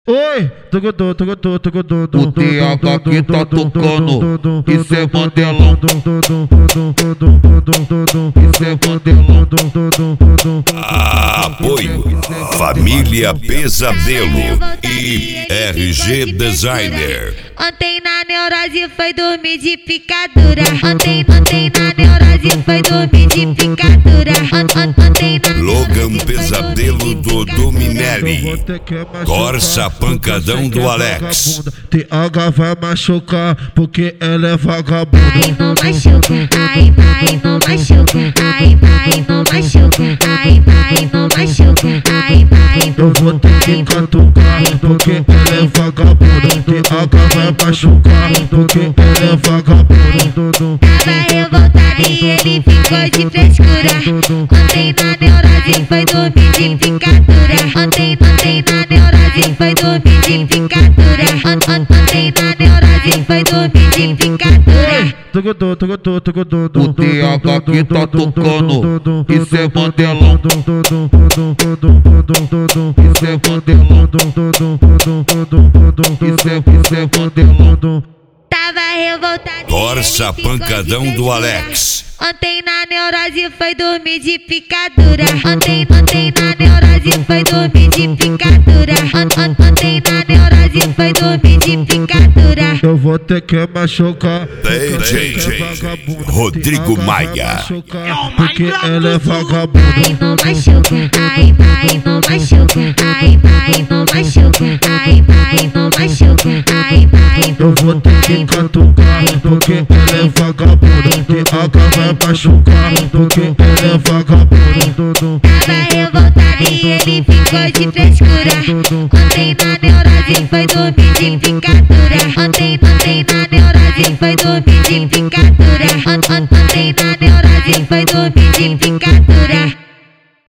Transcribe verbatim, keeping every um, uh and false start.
Oi, tocotô, tocotô, tocotô. O T H aqui tá tocando, isso é Mandelão. Isso é Mandelão. Apoio Família Pesadelo e R G Designer. Ontem na neurose foi dormir de picadura. Ontem, ontem na neurose foi dormir de picadura. Ontem na Logan Pesadelo do Dominelli. Corsa Pancadão do Alex. T H vai machucar porque ela é vagabunda. Ai, não machuca, ai, ai, não machuca, ai, ai, não machuca, ai, ai, não machuca, ai, ai, eu vou ter que catucar porque ela é vagabunda. T H vai machucar porque ela é vagabunda. Tava revoltado e ele ficou de frescura. Ontem na neurose foi dormir de picadura. Ontem, ontem na neurose foi dormir de picadura. Ontem na neurose foi dormir de picadura. Tocotô, tocotô, tocotô. O T H aqui tá tocando, isso é Mandelão. Isso é Mandelão. Isso é, isso é Mandelão. Tava revoltado. Corsa Pancadão do Alex. Ontem na neurose foi dormir de picadura. Ontem, ontem na neurose foi dormir de picadura. Ontem na neurose foi dormir de picadura. Eu vou ter que machucar D J Rodrigo Maia. Porque ela é vagabunda. Ai, não machuca, ai, ai, não machuca, ai, ai, não machuca, ai, ai, não machuca, ai, ai, eu vou ter que catucar porque ela é vagabunda. T H vai machucar porque ela é vagabunda. Tava revoltado e ele ficou de frescura. Ontem na neurose foi dormir de picadura. Ontem, ontem na neurose foi dormir de picadura. Ontem na neurose foi dormir de picadura.